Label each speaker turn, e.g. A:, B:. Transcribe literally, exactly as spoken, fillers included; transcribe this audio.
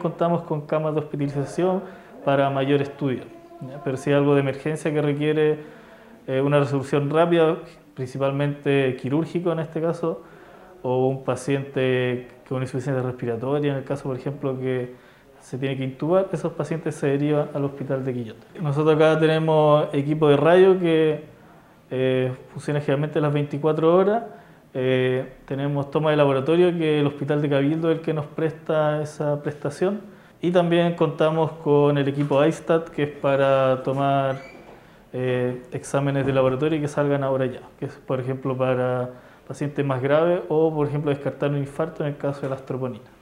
A: contamos con camas de hospitalización para mayor estudio, ¿ya? Pero si hay algo de emergencia que requiere eh, una resolución rápida, principalmente quirúrgico en este caso, o un paciente con insuficiencia respiratoria, en el caso, por ejemplo, que se tiene que intubar, esos pacientes se derivan al hospital de Quillota. Nosotros acá tenemos equipo de radio que eh, funciona generalmente las veinticuatro horas. Eh, tenemos toma de laboratorio, que el Hospital de Cabildo es el que nos presta esa prestación. Y también contamos con el equipo iStat, que es para tomar eh, exámenes de laboratorio que salgan ahora ya, que es, por ejemplo, para pacientes más graves o, por ejemplo, descartar un infarto en el caso de la astroponina.